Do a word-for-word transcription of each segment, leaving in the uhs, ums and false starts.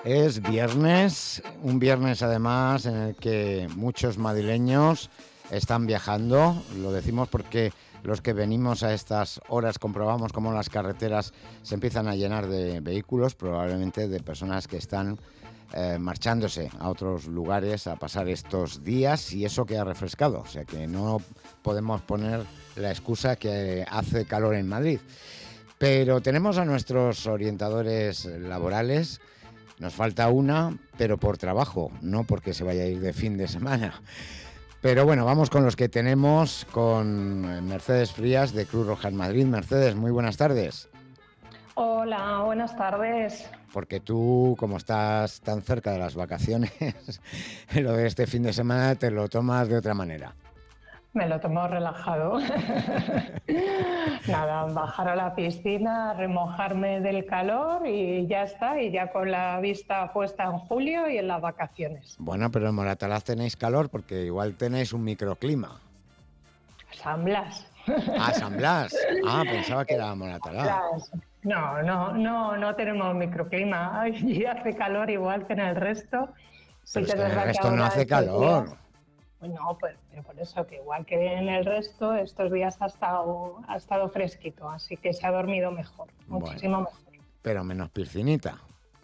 Es viernes, un viernes además en el que muchos madrileños están viajando. Lo decimos porque los que venimos a estas horas comprobamos cómo las carreteras se empiezan a llenar de vehículos, probablemente de personas que están eh, marchándose a otros lugares a pasar estos días, y eso que ha refrescado. O sea que no podemos poner la excusa que hace calor en Madrid. Pero tenemos a nuestros orientadores laborales. Nos falta una, pero por trabajo, no porque se vaya a ir de fin de semana. Pero bueno, vamos con los que tenemos, con Mercedes Frías de Cruz Roja en Madrid. Mercedes, muy buenas tardes. Hola, buenas tardes. Porque tú, como estás tan cerca de las vacaciones, lo de este fin de semana te lo tomas de otra manera. Me lo tomo relajado. Nada, bajar a la piscina, remojarme del calor y ya está, y ya con la vista puesta en julio y en las vacaciones. Bueno, pero en Moratalaz tenéis calor porque igual tenéis un microclima. San Blas. Ah, San Blas. Ah, pensaba que era Moratalaz. No, no, no, no tenemos microclima. Y hace calor igual que en el resto. Pero Sí, es que en el verdad resto que no hace calor. días... No, pues, pero por eso, que igual que en el resto, estos días ha estado, ha estado fresquito, así que se ha dormido mejor, muchísimo Bueno, mejor. pero menos piscinita.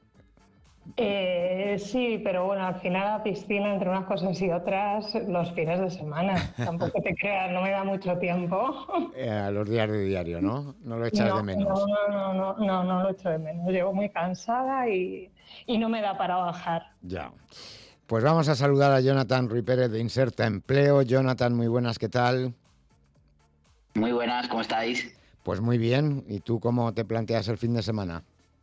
Eh, sí, pero bueno, al final la piscina, entre unas cosas y otras, los fines de semana. Tampoco te creas, no me da mucho tiempo. Eh, a los días de diario, ¿no? No lo echas No, de menos. no, no, no, no, no, no lo echo de menos. Llego muy cansada y, y no me da para bajar. Ya. Pues vamos a saludar a Jonathan Ruy Pérez de Inserta Empleo. Jonathan, muy buenas, ¿qué tal? Muy buenas, ¿cómo estáis? Pues muy bien. ¿Y tú cómo te planteas el fin de semana?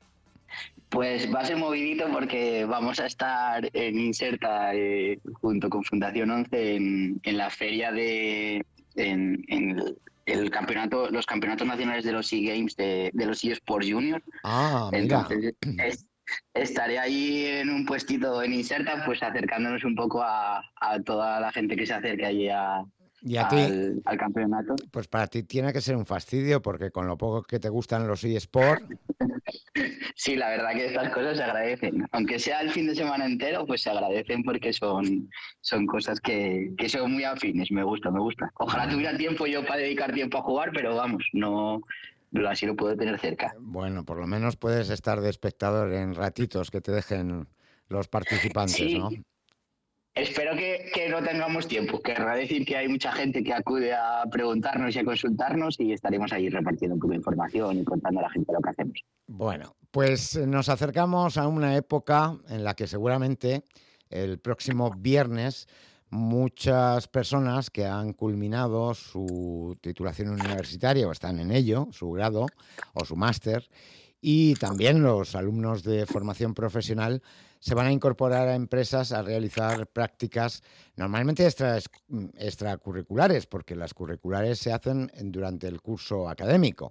Pues va a ser movidito porque vamos a estar en Inserta eh, junto con Fundación once en, en la feria de en, en el, el campeonato, los campeonatos nacionales de los eGames de, de los eSports Junior. Ah, mira. Entonces es, estaré ahí en un puestito en Inserta, pues acercándonos un poco a, a toda la gente que se acerque allí a, ¿Y a ti? al, al campeonato. Pues para ti tiene que ser un fastidio, porque con lo poco que te gustan los eSports... Sí, la verdad que estas cosas se agradecen. Aunque sea el fin de semana entero, pues se agradecen porque son, son cosas que, que son muy afines. Me gusta, me gusta. Ojalá tuviera tiempo yo para dedicar tiempo a jugar, pero vamos, no, así lo puedo tener cerca. Bueno, por lo menos puedes estar de espectador en ratitos que te dejen los participantes, Sí. ¿no? Espero que, que no tengamos tiempo. Querrá decir que hay mucha gente que acude a preguntarnos y a consultarnos y estaremos ahí repartiendo un poco de información y contando a la gente lo que hacemos. Bueno, pues nos acercamos a una época en la que seguramente el próximo viernes muchas personas que han culminado su titulación universitaria o están en ello, su grado o su máster, y también los alumnos de formación profesional se van a incorporar a empresas a realizar prácticas normalmente extra, extracurriculares, porque las curriculares se hacen durante el curso académico.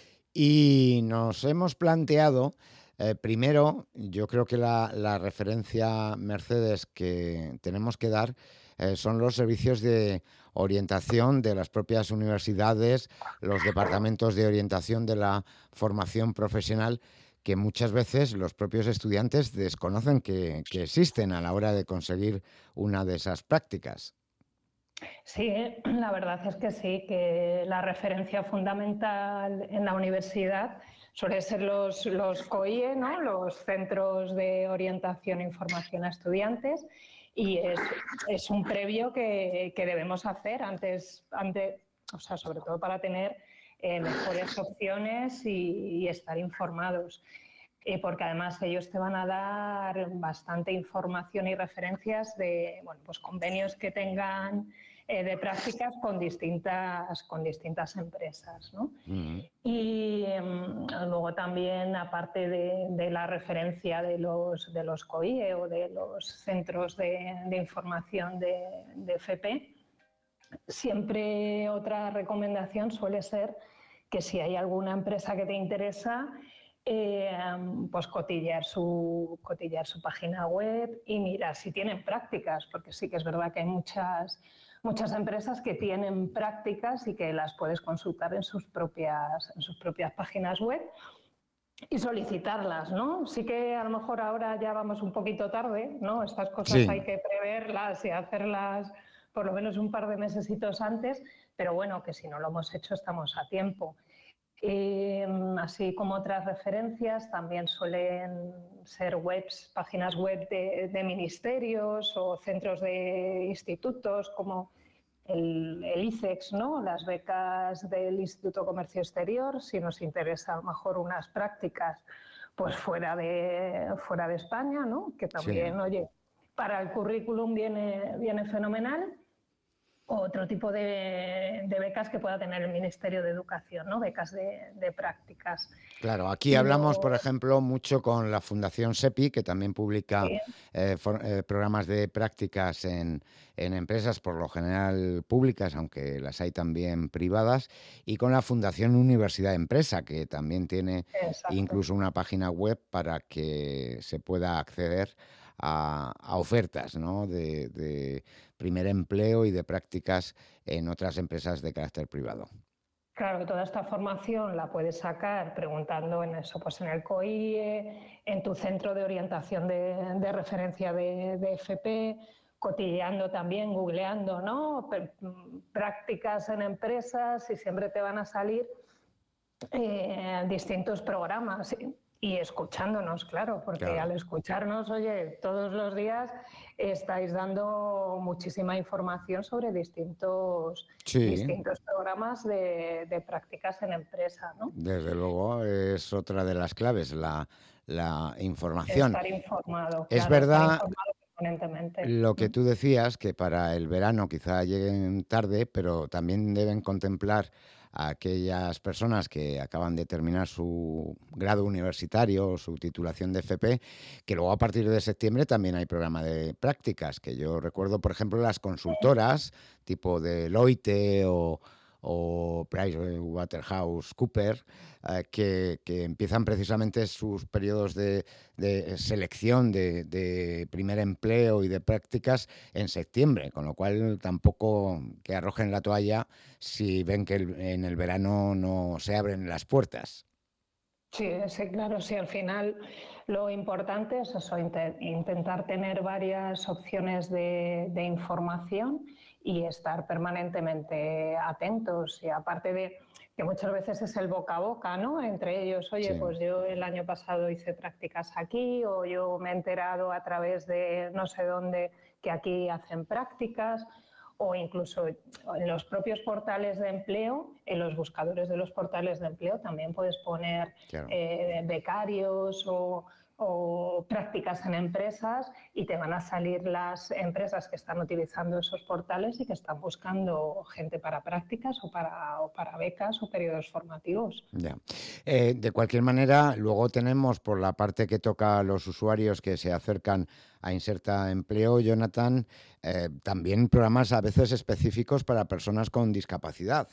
Y nos hemos planteado, eh, primero, yo creo que la, la referencia, Mercedes, que tenemos que dar eh, son los servicios de orientación de las propias universidades, los departamentos de orientación de la formación profesional, que muchas veces los propios estudiantes desconocen que, que existen a la hora de conseguir una de esas prácticas. Sí, la verdad es que sí, que la referencia fundamental en la universidad suelen ser los, los C O I E, ¿no? Los Centros de Orientación e Información a Estudiantes, y es, es un previo que, que debemos hacer antes, antes, o sea, sobre todo para tener eh, mejores opciones y, y estar informados. Eh, porque además ellos te van a dar bastante información y referencias de bueno, pues convenios que tengan eh, de prácticas con distintas, con distintas empresas, ¿no? Uh-huh. Y um, luego también, aparte de, de la referencia de los, de los C O I E o de los centros de, de información de, de F P, siempre otra recomendación suele ser que si hay alguna empresa que te interesa, Eh, pues cotillar su, cotillar su página web y mirar si tienen prácticas, porque sí que es verdad que hay muchas, muchas empresas que tienen prácticas y que las puedes consultar en sus propias, en sus propias páginas web. y solicitarlas, ¿no? Sí que a lo mejor ahora ya vamos un poquito tarde, ¿no? Estas cosas Sí. hay que preverlas y hacerlas por lo menos un par de mesecitos antes, pero bueno, que si no lo hemos hecho estamos a tiempo. Eh, así como otras referencias, también suelen ser webs, páginas web de, de ministerios o centros de institutos como el, el I C E X, ¿no? Las becas del Instituto de Comercio Exterior, si nos interesa a lo mejor unas prácticas pues fuera de, fuera de España, ¿no? Que Sí. también, oye, para el currículum viene, viene fenomenal. O otro tipo de, de becas que pueda tener el Ministerio de Educación, ¿no? Becas de, de prácticas. Claro, aquí Y hablamos, por luego, ejemplo, mucho con la Fundación SEPI, que también publica sí, eh, for- eh, programas de prácticas en, en empresas, por lo general públicas, aunque las hay también privadas, y con la Fundación Universidad Empresa, que también tiene exacto. incluso una página web para que se pueda acceder a, a ofertas, ¿no? de, de primer empleo y de prácticas en otras empresas de carácter privado. Claro, toda esta formación la puedes sacar preguntando en eso, pues en el COIE, en tu centro de orientación de, de referencia de, de F P, cotilleando también, googleando, ¿no? Prácticas en empresas y siempre te van a salir eh, distintos programas y, y escuchándonos, claro, porque Claro. al escucharnos, oye, todos los días estáis dando muchísima información sobre distintos, Sí. distintos programas de, de prácticas en empresa, ¿no? Desde luego es otra de las claves, la, la información. Estar informado, Es claro, estar verdad informado permanentemente. lo que ¿Mm? tú decías, que para el verano quizá lleguen tarde, pero también deben contemplar a aquellas personas que acaban de terminar su grado universitario o su titulación de F P, que luego a partir de septiembre también hay programa de prácticas, que yo recuerdo, por ejemplo, las consultoras tipo Deloitte o, o PricewaterhouseCoopers, eh, que, que empiezan precisamente sus periodos de, de selección de, de primer empleo y de prácticas en septiembre, con lo cual tampoco que arrojen la toalla si ven que el- en el verano no se abren las puertas. Sí, sí, claro, sí, al final lo importante es eso, inte- intentar tener varias opciones de, de información y estar permanentemente atentos. Y aparte de que muchas veces es el boca a boca, ¿no? Entre ellos, oye, Sí, pues yo el año pasado hice prácticas aquí o yo me he enterado a través de no sé dónde que aquí hacen prácticas o incluso en los propios portales de empleo, en los buscadores de los portales de empleo también puedes poner claro. eh, becarios o, o prácticas en empresas y te van a salir las empresas que están utilizando esos portales y que están buscando gente para prácticas o para, o para becas o periodos formativos. Ya. Eh, de cualquier manera, luego tenemos por la parte que toca a los usuarios que se acercan a Inserta Empleo, Jonathan, eh, también programas a veces específicos para personas con discapacidad.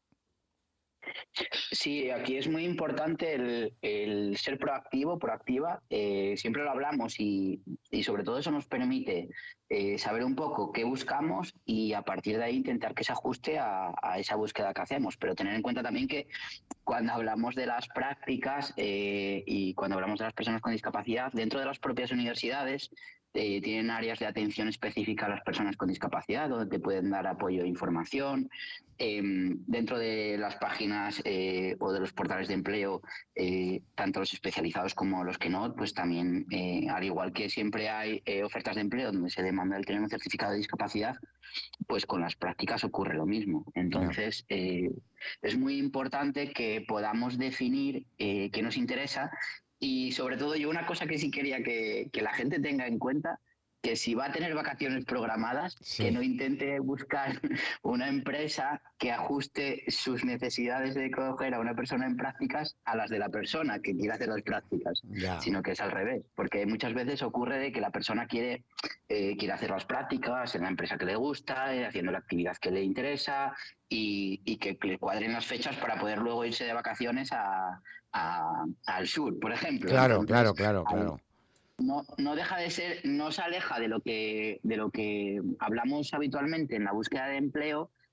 Sí, aquí es muy importante el, el ser proactivo, proactiva. Eh, siempre lo hablamos y, y sobre todo eso nos permite eh, saber un poco qué buscamos y a partir de ahí intentar que se ajuste a, a esa búsqueda que hacemos. Pero tener en cuenta también que cuando hablamos de las prácticas eh, y cuando hablamos de las personas con discapacidad, dentro de las propias universidades eh, tienen áreas de atención específica a las personas con discapacidad, donde te pueden dar apoyo e información. Eh, dentro de las páginas eh, o de los portales de empleo, eh, tanto los especializados como los que no, pues también, eh, al igual que siempre hay eh, ofertas de empleo donde se demanda el tener un certificado de discapacidad, pues con las prácticas ocurre lo mismo. Ya. Entonces, eh, es muy importante que podamos definir eh, qué nos interesa y sobre todo yo una cosa que sí quería que, que la gente tenga en cuenta, que si va a tener vacaciones programadas, que Sí, no intente buscar una empresa que ajuste sus necesidades de coger a una persona en prácticas a las de la persona que quiere hacer las prácticas, ya. sino que es al revés, porque muchas veces ocurre de que la persona quiere, eh, quiere hacer las prácticas en la empresa que le gusta, eh, haciendo la actividad que le interesa y, y que le cuadren las fechas para poder luego irse de vacaciones a, a, al sur, por ejemplo. Claro, Entonces, claro, claro, hay, claro. no, no deja de ser, no se aleja de lo que, de lo que hablamos habitualmente en la búsqueda de empleo,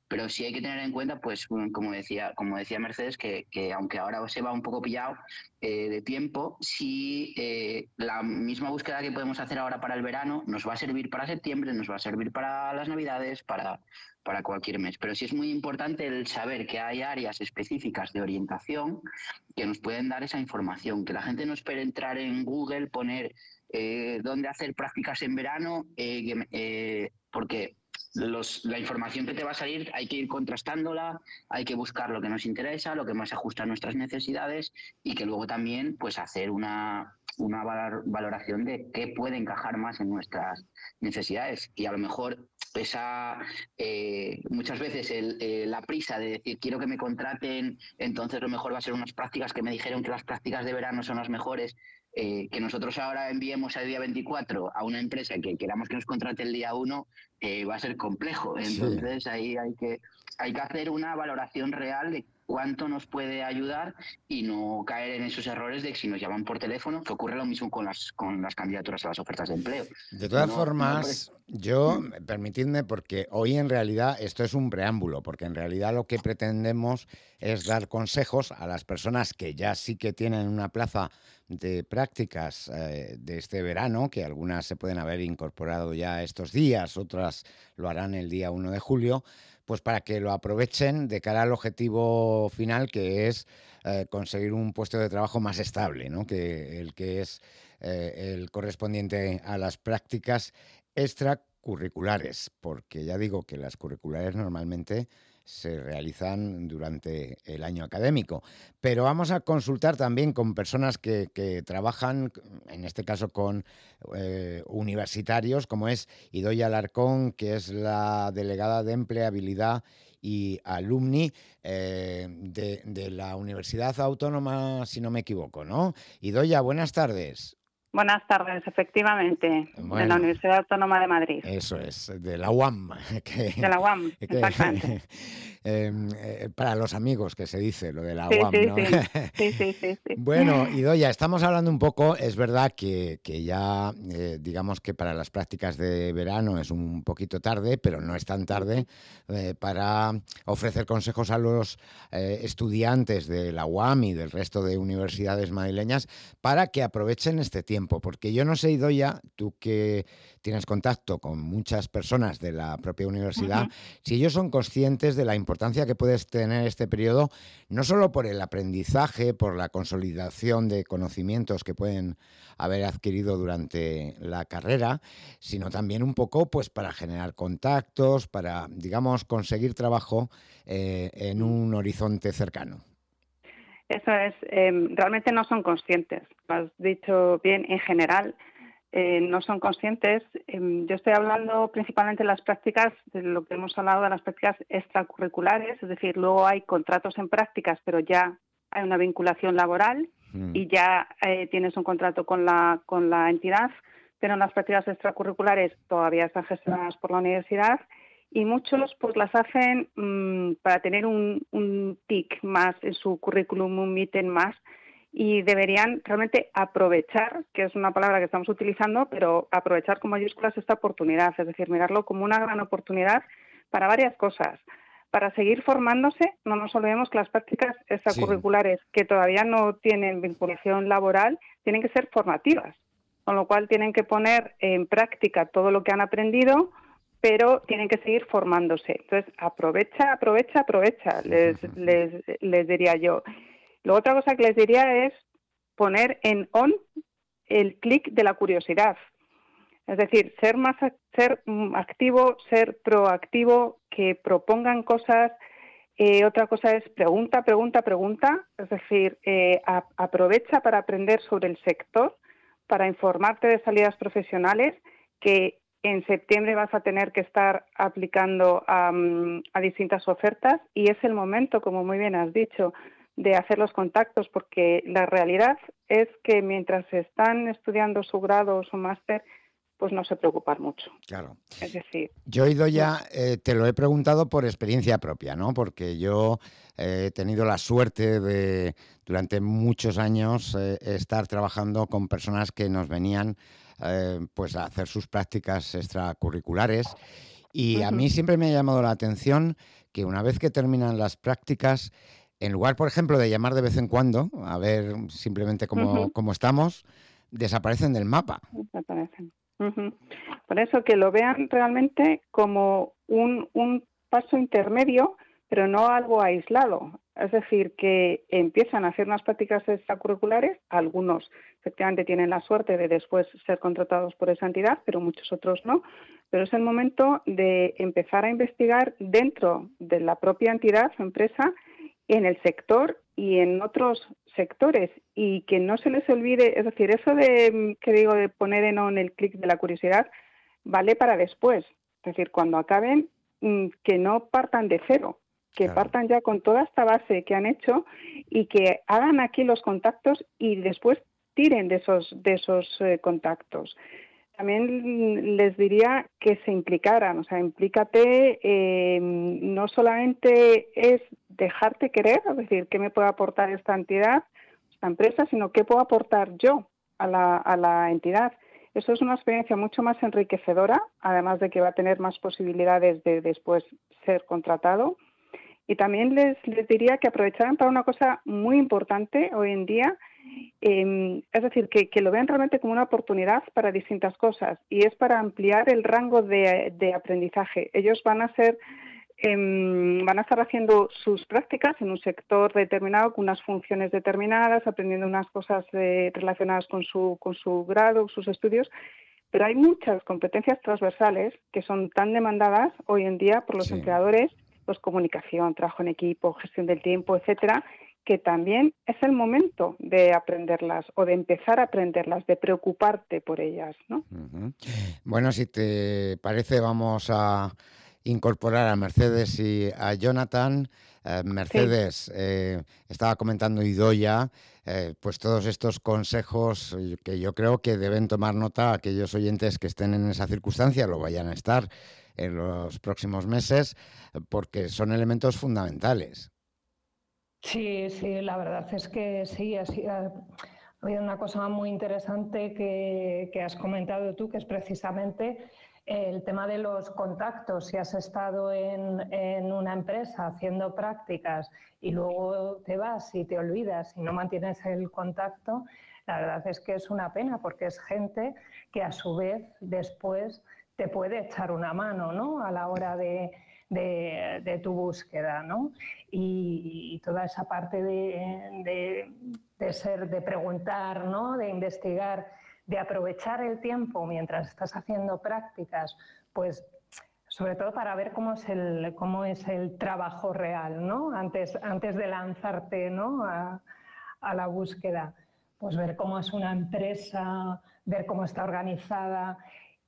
pero sí hay que tener en cuenta, pues como decía, como decía Mercedes, que, que aunque ahora se va un poco pillado eh, de tiempo, sí eh, la misma búsqueda que podemos hacer ahora para el verano nos va a servir para septiembre, nos va a servir para las Navidades, para, para cualquier mes. Pero sí es muy importante el saber que hay áreas específicas de orientación que nos pueden dar esa información, que la gente no espere entrar en Google, poner eh, dónde hacer prácticas en verano, eh, eh, porque los, la información que te va a salir hay que ir contrastándola, hay que buscar lo que nos interesa, lo que más se ajusta a nuestras necesidades y que luego también pues hacer una, una valoración de qué puede encajar más en nuestras necesidades. Y a lo mejor esa eh, muchas veces el, eh, la prisa de decir quiero que me contraten, entonces lo mejor va a ser unas prácticas que me dijeron que las prácticas de verano son las mejores. Eh, que nosotros ahora enviemos al día veinticuatro a una empresa que queramos que nos contrate el día uno, eh, va a ser complejo. Entonces sí. ahí hay que, hay que hacer una valoración real de cuánto nos puede ayudar y no caer en esos errores de que si nos llaman por teléfono, que ocurre lo mismo con las, con las candidaturas a las ofertas de empleo. De todas no, formas, no yo, permitidme, porque hoy en realidad esto es un preámbulo, porque en realidad lo que pretendemos es dar consejos a las personas que ya sí que tienen una plaza de prácticas eh, de este verano, que algunas se pueden haber incorporado ya estos días, otras lo harán el día uno de julio, pues para que lo aprovechen de cara al objetivo final, que es eh, conseguir un puesto de trabajo más estable, ¿no? Que el que es eh, el correspondiente a las prácticas extracurriculares, porque ya digo que las curriculares normalmente se realizan durante el año académico. Pero vamos a consultar también con personas que, que trabajan, en este caso con eh, universitarios, como es Idoia Alarcón, que es la delegada de empleabilidad y alumni eh, de, de la Universidad Autónoma, si no me equivoco, ¿no? Idoia, buenas tardes. Buenas tardes, efectivamente, bueno, de la Universidad Autónoma de Madrid. Eso es, de la U A M. Que, de la U A M, que, exactamente. Eh, eh, para los amigos que se dice lo de la sí, U A M, sí, ¿no? Sí. sí, sí, sí, sí. Bueno, Idoia, estamos hablando un poco, es verdad que, que ya, eh, digamos que para las prácticas de verano es un poquito tarde, pero no es tan tarde eh, para ofrecer consejos a los eh, estudiantes de la U A M y del resto de universidades madrileñas para que aprovechen este tiempo. Porque yo no sé, Idoia, tú que tienes contacto con muchas personas de la propia universidad, uh-huh. si ellos son conscientes de la importancia que puedes tener este periodo, no solo por el aprendizaje, por la consolidación de conocimientos que pueden haber adquirido durante la carrera, sino también un poco pues para generar contactos, para, digamos, conseguir trabajo eh, en un horizonte cercano. Eso es, eh, realmente no son conscientes, lo has dicho bien, en general eh, no son conscientes. Eh, yo estoy hablando principalmente de las prácticas, de lo que hemos hablado de las prácticas extracurriculares, es decir, luego hay contratos en prácticas, pero ya hay una vinculación laboral mm. y ya eh, tienes un contrato con la, con la entidad, pero en las prácticas extracurriculares todavía están gestionadas por la universidad. Y muchos pues las hacen mmm, para tener un, un tic más en su currículum, un ítem más, y deberían realmente aprovechar, que es una palabra que estamos utilizando, pero aprovechar con mayúsculas esta oportunidad, es decir, mirarlo como una gran oportunidad para varias cosas. Para seguir formándose, no nos olvidemos que las prácticas extracurriculares sí. que todavía no tienen vinculación laboral tienen que ser formativas, con lo cual tienen que poner en práctica todo lo que han aprendido, pero tienen que seguir formándose. Entonces, aprovecha, aprovecha, aprovecha, les, les, les diría yo. Luego, otra cosa que les diría es poner en on el clic de la curiosidad. Es decir, ser más ser activo, ser proactivo, que propongan cosas. Eh, otra cosa es pregunta, pregunta, pregunta. Es decir, eh, a, aprovecha para aprender sobre el sector, para informarte de salidas profesionales, que en septiembre vas a tener que estar aplicando a, a distintas ofertas y es el momento, como muy bien has dicho, de hacer los contactos, porque la realidad es que mientras están estudiando su grado o su máster, pues no se preocupan mucho. Claro. Es decir... Yo, Idoia, eh, te lo he preguntado por experiencia propia, ¿no? Porque yo eh, he tenido la suerte de, durante muchos años, eh, estar trabajando con personas que nos venían eh, pues a hacer sus prácticas extracurriculares. Y a mí siempre me ha llamado la atención que una vez que terminan las prácticas, en lugar, por ejemplo, de llamar de vez en cuando, a ver simplemente cómo, Ujú. cómo estamos, desaparecen del mapa. Desaparecen. Ujú. Por eso que lo vean realmente como un, un paso intermedio, pero no algo aislado. Es decir, que empiezan a hacer unas prácticas extracurriculares, algunos efectivamente tienen la suerte de después ser contratados por esa entidad, pero muchos otros no. Pero es el momento de empezar a investigar dentro de la propia entidad o empresa, en el sector y en otros sectores, y que no se les olvide, es decir, eso de que digo de poner en on el clic de la curiosidad vale para después, es decir, cuando acaben, que no partan de cero, que Claro. partan ya con toda esta base que han hecho y que hagan aquí los contactos y después tiren de esos de esos eh, contactos. También les diría que se implicaran, o sea, implícate, eh, no solamente es dejarte querer, es decir, qué me puede aportar esta entidad, esta empresa, sino qué puedo aportar yo a la, a la entidad. Eso es una experiencia mucho más enriquecedora, además de que va a tener más posibilidades de después ser contratado. Y también les, les diría que aprovecharan para una cosa muy importante hoy en día, eh, es decir, que, que lo vean realmente como una oportunidad para distintas cosas, y es para ampliar el rango de, de aprendizaje. Ellos van a ser, eh, van a estar haciendo sus prácticas en un sector determinado, con unas funciones determinadas, aprendiendo unas cosas eh, relacionadas con su, con su grado, sus estudios, pero hay muchas competencias transversales que son tan demandadas hoy en día por los Sí. empleadores, pues comunicación, trabajo en equipo, gestión del tiempo, etcétera, que también es el momento de aprenderlas o de empezar a aprenderlas, de preocuparte por ellas, ¿no? Uh-huh. Bueno, si te parece, vamos a incorporar a Mercedes y a Jonathan. Eh, Mercedes, sí. eh, estaba comentando Idoia, eh, pues todos estos consejos que yo creo que deben tomar nota aquellos oyentes que estén en esa circunstancia, lo vayan a estar en los próximos meses, porque son elementos fundamentales. Sí, sí, la verdad es que sí, ha sido, ha habido una cosa muy interesante que, que has comentado tú, que es precisamente el tema de los contactos. Si has estado en, en una empresa haciendo prácticas y luego te vas y te olvidas y no mantienes el contacto, la verdad es que es una pena, porque es gente que a su vez después te puede echar una mano, ¿no?, a la hora de, de, de tu búsqueda, ¿no? Y, y toda esa parte de, de, de ser, de preguntar, ¿no?, de investigar, de aprovechar el tiempo mientras estás haciendo prácticas, pues sobre todo para ver cómo es el, cómo es el trabajo real, ¿no?, antes, antes de lanzarte, ¿no?, a, a la búsqueda. Pues ver cómo es una empresa, ver cómo está organizada.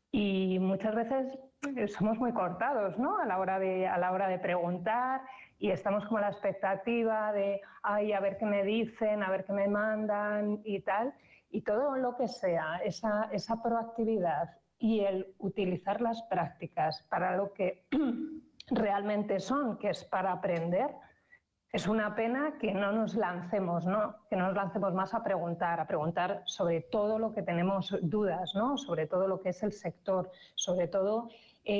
Y muchas veces somos muy cortados, ¿no?, a la hora de, a la hora de preguntar, y estamos como a la expectativa de, ay, a ver qué me dicen, a ver qué me mandan y tal. Y todo lo que sea, esa, esa proactividad y el utilizar las prácticas para lo que realmente son, que es para aprender. Es una pena que no nos lancemos, ¿no?, que no nos lancemos más a preguntar, a preguntar sobre todo lo que tenemos dudas, ¿no?, sobre todo lo que es el sector, sobre todo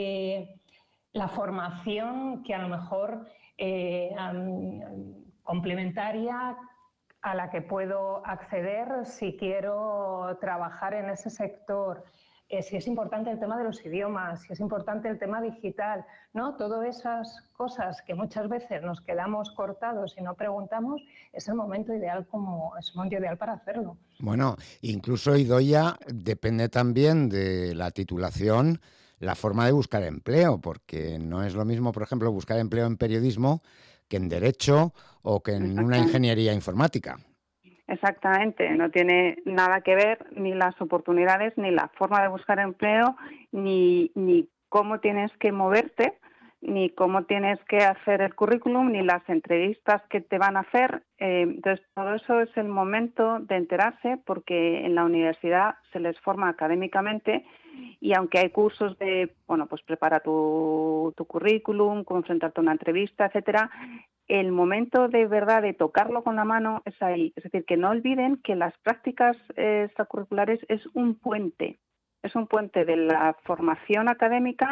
eh, la formación que a lo mejor eh, um, complementaria a la que puedo acceder si quiero trabajar en ese sector. Eh, si es importante el tema de los idiomas, si es importante el tema digital, ¿no? Todas esas cosas que muchas veces nos quedamos cortados y no preguntamos, es el momento ideal, como, es el momento ideal para hacerlo. Bueno, incluso, Idoia, depende también de la titulación, la forma de buscar empleo, porque no es lo mismo, por ejemplo, buscar empleo en periodismo que en derecho o que en una ingeniería informática. Exactamente, no tiene nada que ver ni las oportunidades, ni la forma de buscar empleo, ni, ni cómo tienes que moverte, ni cómo tienes que hacer el currículum, ni las entrevistas que te van a hacer. Eh, entonces, todo eso es el momento de enterarse, porque en la universidad se les forma académicamente, y aunque hay cursos de, bueno, pues prepara tu, tu currículum, cómo enfrentarte a una entrevista, etcétera, el momento de verdad de tocarlo con la mano es ahí. Es decir, que no olviden que las prácticas eh, extracurriculares es un puente, es un puente de la formación académica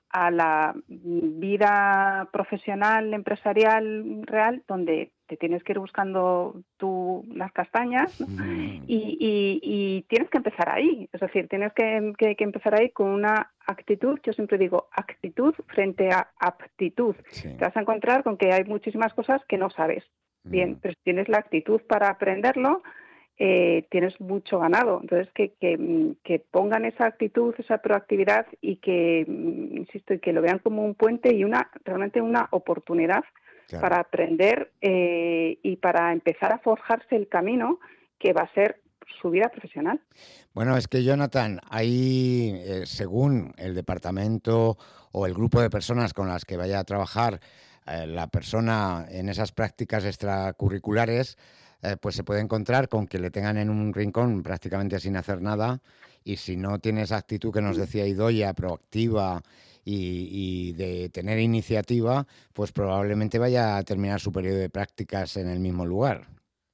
a la vida profesional, empresarial, real, donde te tienes que ir buscando tú las castañas, ¿no? Mm. y, y, y tienes que empezar ahí, es decir, tienes que, que, que empezar ahí con una actitud, yo siempre digo actitud frente a aptitud. Sí. Te vas a encontrar con que hay muchísimas cosas que no sabes. Bien, Mm. pero si tienes la actitud para aprenderlo, eh, tienes mucho ganado. Entonces, que, que, que pongan esa actitud, esa proactividad y que, insisto, y que lo vean como un puente y una realmente una oportunidad Claro. para aprender eh, y para empezar a forjarse el camino que va a ser su vida profesional. Bueno, es que Jonathan, ahí, eh, según el departamento o el grupo de personas con las que vaya a trabajar eh, la persona en esas prácticas extracurriculares, eh, pues se puede encontrar con que le tengan en un rincón prácticamente sin hacer nada, y si no tiene esa actitud que nos decía Idoia, proactiva y, y de tener iniciativa, pues probablemente vaya a terminar su periodo de prácticas en el mismo lugar.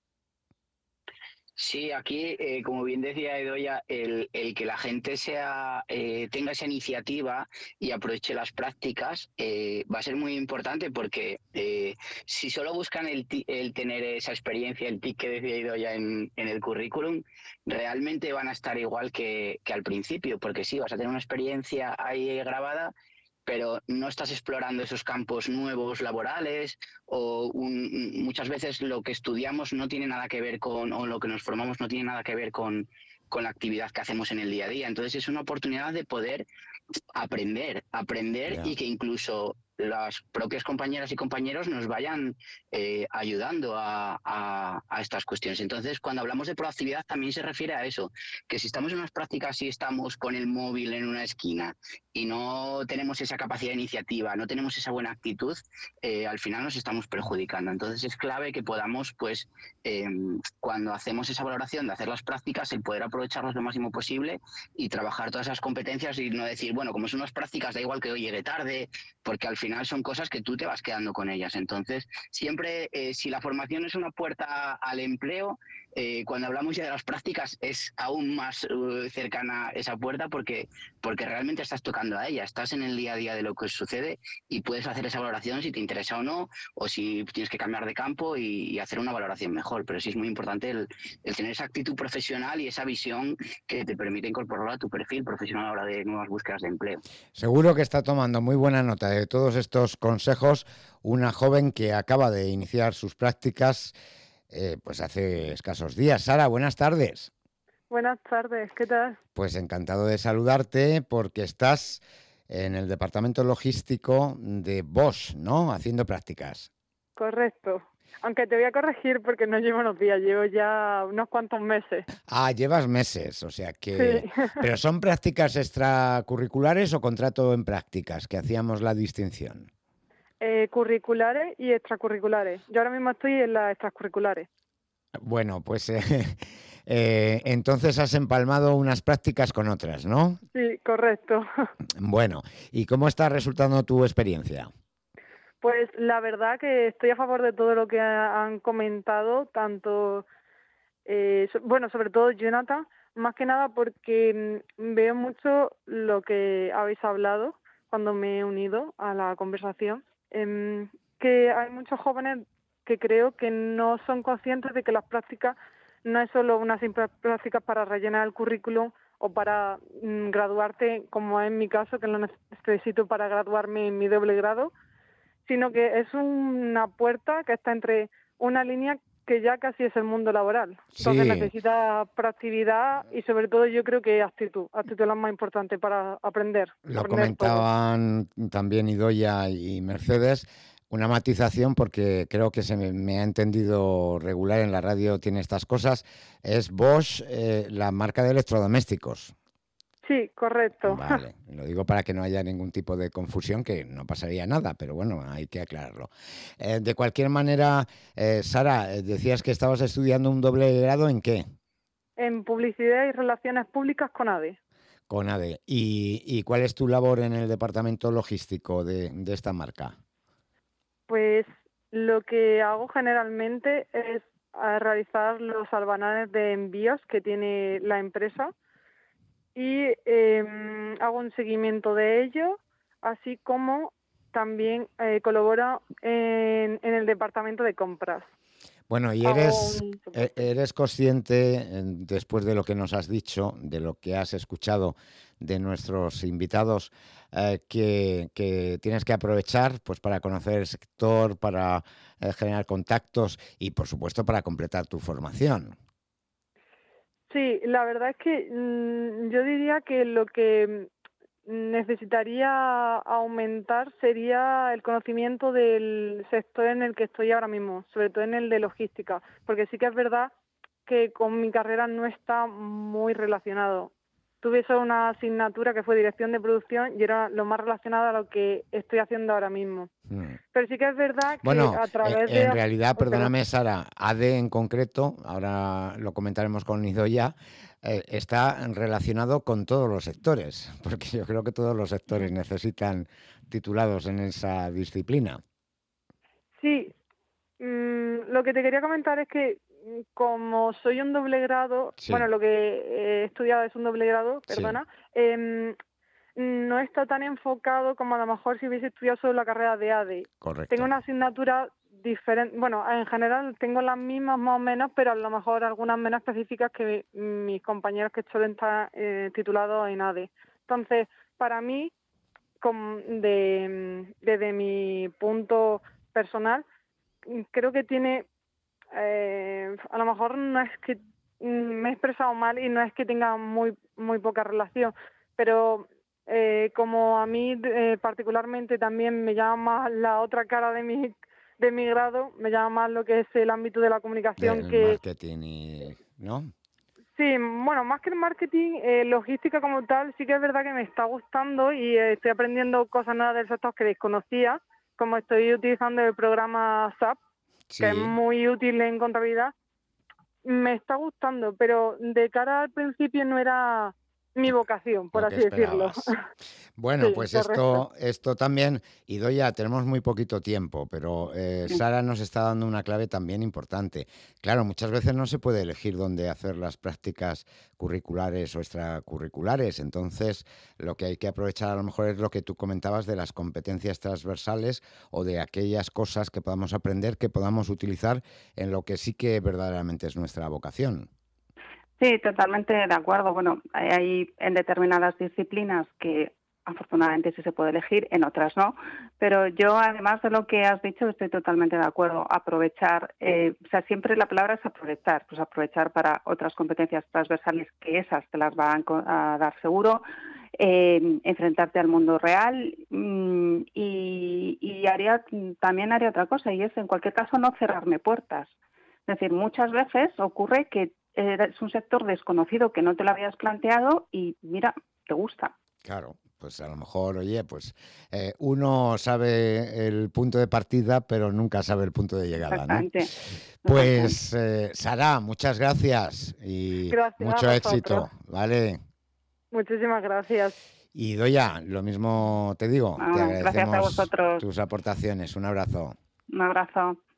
Sí, aquí, eh, como bien decía Idoia, el, el que la gente sea eh, tenga esa iniciativa y aproveche las prácticas eh, va a ser muy importante, porque eh, si solo buscan el, ti- el tener esa experiencia, el tic que decía Idoia en, en el currículum, realmente van a estar igual que, que al principio, porque sí, vas a tener una experiencia ahí grabada, pero no estás explorando esos campos nuevos laborales, o un, muchas veces lo que estudiamos no tiene nada que ver con, o lo que nos formamos no tiene nada que ver con, con la actividad que hacemos en el día a día. Entonces es una oportunidad de poder aprender, aprender Ya. y que incluso las propias compañeras y compañeros nos vayan eh, ayudando a, a, a estas cuestiones. Entonces, cuando hablamos de proactividad también se refiere a eso, que si estamos en unas prácticas y estamos con el móvil en una esquina y no tenemos esa capacidad de iniciativa, no tenemos esa buena actitud, eh, al final nos estamos perjudicando. Entonces es clave que podamos, pues, eh, cuando hacemos esa valoración de hacer las prácticas, el poder aprovecharlas lo máximo posible y trabajar todas esas competencias y no decir, bueno, como son unas prácticas, da igual que hoy llegue tarde, porque al final son cosas que tú te vas quedando con ellas. Entonces, siempre, eh, si la formación es una puerta al empleo, eh, cuando hablamos ya de las prácticas es aún más uh, cercana esa puerta, porque, porque realmente estás tocando a ella, estás en el día a día de lo que sucede y puedes hacer esa valoración si te interesa o no, o si tienes que cambiar de campo y, y hacer una valoración mejor. Pero sí es muy importante el, el tener esa actitud profesional y esa visión que te permite incorporarlo a tu perfil profesional a la hora de nuevas búsquedas de empleo. Seguro que está tomando muy buena nota de todos estos consejos una joven que acaba de iniciar sus prácticas eh, pues hace escasos días. Sara, buenas tardes. Buenas tardes, ¿qué tal? Pues encantado de saludarte porque estás en el departamento logístico de Bosch, ¿no? Haciendo prácticas. Correcto. Aunque te voy a corregir porque no llevo unos días, llevo ya unos cuantos meses. Ah, llevas meses, o sea que... Sí. ¿Pero son prácticas extracurriculares o contrato en prácticas, que hacíamos la distinción? Eh, curriculares y extracurriculares. Yo ahora mismo estoy en las extracurriculares. Bueno, pues eh, eh, entonces has empalmado unas prácticas con otras, ¿no? Sí, correcto. Bueno, ¿y cómo está resultando tu experiencia? Pues la verdad que estoy a favor de todo lo que ha- han comentado, tanto, eh, so- bueno, sobre todo Jonathan, más que nada porque mm, veo mucho lo que habéis hablado cuando me he unido a la conversación, em, que hay muchos jóvenes que creo que no son conscientes de que las prácticas no es solo unas simples prácticas para rellenar el currículum o para mm, graduarte, como es mi caso, que lo necesito para graduarme en mi doble grado, sino que es una puerta que está entre una línea que ya casi es el mundo laboral. Entonces Sí, necesita proactividad y sobre todo yo creo que actitud. Actitud es lo más importante para aprender, lo aprender todo. comentaban también Idoia y Mercedes, una matización porque creo que se me, me ha entendido regular en la radio, tiene estas cosas, es Bosch, eh, la marca de electrodomésticos. Sí, correcto. Vale, lo digo para que no haya ningún tipo de confusión, que no pasaría nada, pero bueno, hay que aclararlo. Eh, de cualquier manera, eh, Sara, eh, decías que estabas estudiando un doble grado ¿en qué? En publicidad y relaciones públicas con A D E. Con A D E. ¿Y, y cuál es tu labor en el departamento logístico de, de esta marca? Pues lo que hago generalmente es eh, realizar los albananes de envíos que tiene la empresa y eh, hago un seguimiento de ello, así como también eh, colaboro en, en el departamento de compras. Bueno, y Hago eres, un e- soporte. eres consciente, eh, después de lo que nos has dicho, de lo que has escuchado de nuestros invitados, eh, que, que tienes que aprovechar pues para conocer el sector, para eh, generar contactos y, por supuesto, para completar tu formación. Sí, la verdad es que mm, yo diría que lo que mm, necesitaría aumentar sería el conocimiento del sector en el que estoy ahora mismo, sobre todo en el de logística, porque sí que es verdad que con mi carrera no está muy relacionado. Tuve solo una asignatura que fue dirección de producción y era lo más relacionado a lo que estoy haciendo ahora mismo. Mm. Pero sí que es verdad que Bueno, a eh, través de... en realidad, Ay, perdón. perdóname, Sara, A D E en concreto, ahora lo comentaremos con Idoia, eh, está relacionado con todos los sectores, porque yo creo que todos los sectores necesitan titulados en esa disciplina. Sí, mm, lo que te quería comentar es que mm, como soy un doble grado, bueno, Sí, lo que he estudiado es un doble grado, sí, perdona, em, no está tan enfocado como a lo mejor si hubiese estudiado solo la carrera de A D E. Tengo correcto. una asignatura diferente, bueno, en general tengo las mismas más o menos, pero a lo mejor algunas menos específicas que mi- mis compañeros que suelen estar eh, titulados en A D E. Entonces, para mí, com- de, desde mi punto personal, creo que tiene, eh, a lo mejor no es que mm, me he expresado mal y no es que tenga muy muy poca relación, pero eh, como a mí eh, particularmente también me llama más la otra cara de mi de mi grado, me llama más lo que es el ámbito de la comunicación Del que marketing y, ¿no? sí, bueno, más que el marketing, eh, logística como tal, sí que es verdad que me está gustando y eh, estoy aprendiendo cosas nuevas del sector que desconocía, como estoy utilizando el programa S A P, que es Sí. muy útil en contabilidad. Me está gustando, pero de cara al principio no era mi vocación, por Lo que así decirlo. esperabas. Bueno, Sí, pues correcto. esto, esto también, Idoia, tenemos muy poquito tiempo, pero eh, Sara nos está dando una clave también importante. Claro, muchas veces no se puede elegir dónde hacer las prácticas curriculares o extracurriculares, entonces lo que hay que aprovechar a lo mejor es lo que tú comentabas de las competencias transversales o de aquellas cosas que podamos aprender, que podamos utilizar en lo que sí que verdaderamente es nuestra vocación. Sí, totalmente de acuerdo. Bueno, hay hay en determinadas disciplinas que afortunadamente sí se puede elegir, en otras no. Pero yo, además de lo que has dicho, estoy totalmente de acuerdo. Aprovechar, eh, o sea, siempre la palabra es aprovechar, pues aprovechar para otras competencias transversales que esas te las van a dar seguro. Eh, enfrentarte al mundo real mm, y, y haría también haría otra cosa, y es en cualquier caso no cerrarme puertas. Es decir, muchas veces ocurre que es un sector desconocido que no te lo habías planteado y mira, te gusta. Claro, pues a lo mejor, oye, pues eh, uno sabe el punto de partida, pero nunca sabe el punto de llegada, ¿no? Exactamente, exactamente. Pues, eh, Sara, muchas gracias y Gracias a mucho vosotros. éxito, ¿vale? Muchísimas gracias. Y Doya, lo mismo te digo, te Nada, gracias a agradecemos vosotros. tus aportaciones. Un abrazo. Un abrazo.